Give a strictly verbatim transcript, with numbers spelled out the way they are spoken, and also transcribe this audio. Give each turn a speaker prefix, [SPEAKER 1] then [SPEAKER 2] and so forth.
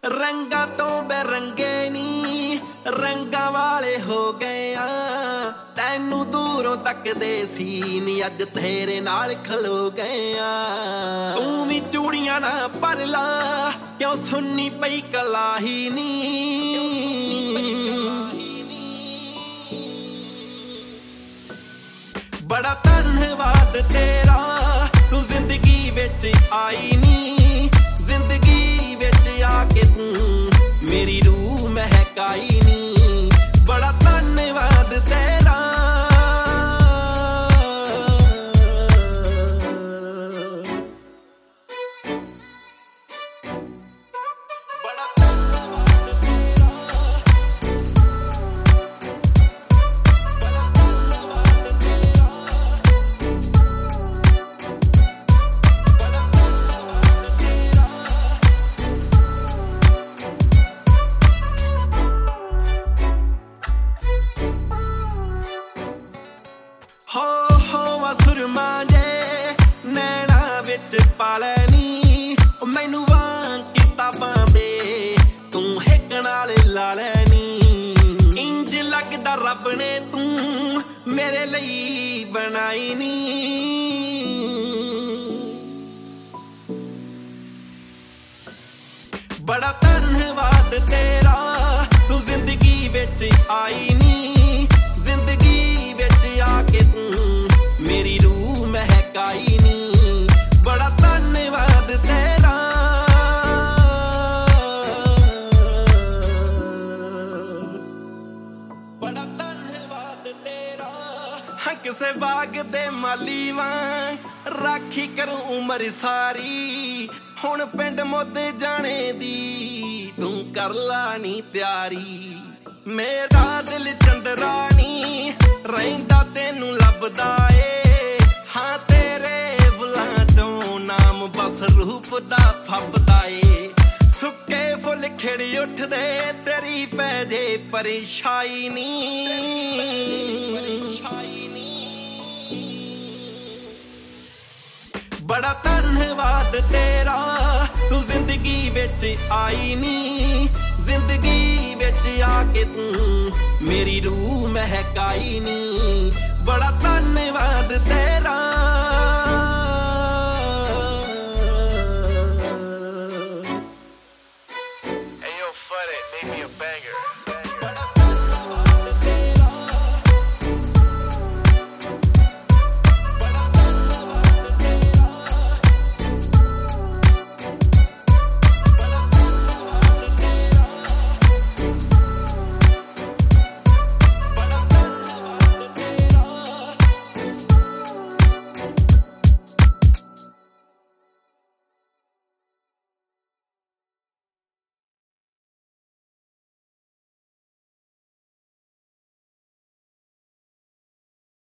[SPEAKER 1] रंगा तो बेरंगे नी रंगा वाले हो गए आ तैनू दूरों तकदे सी नी अज तेरे नाल खलो गए आ तू भी चूड़ियां ना पर ला क्यों सुन्नी पई कलाही नी बड़ा धन्नवाद तेरा तू जिंदगी विच आई नी जिंदगी विच आके तू मेरी रूह महकाई नी बड़ा धन्नवाद तेरा बड़ा धन्नवाद तेरा बड़ा धन्नवाद तेरा बड़ा धन्नवाद तेरा हो हो वसुरमा जे नैना विच पालैनी मैनू वां किताबां दे तू हिक नाल ला लैनी इंज लगदा रब ने तू मेरे लई बनाई नी बड़ा धन्नवाद तेरा तू जिंदगी विच आई नी जिंदगी विच आके तू मेरी रूह महकाई नी बड़ा धन्नवाद तेरा बड़ा धन्नवाद तेरा हाँ किसे बाग दे माली वां राखी करूं उमर सारी हुण पिंड मुद्द जाने दी तू कर ला नी त्यारी मेरा दिल चंदरानी रहिंदा तेनू लभदा ए हाँ तेरे बुलां चों नाम बस रूप दा फबदा ए सुक्के फुल खिड़ उठदे तेरी पै जे परेशाई नी बड़ा धन्नवाद तेरा तू जिंदगी विच आई नी जिंदगी विच आके तू मेरी रूह महकाई नी बड़ा धन्नवाद तेरा।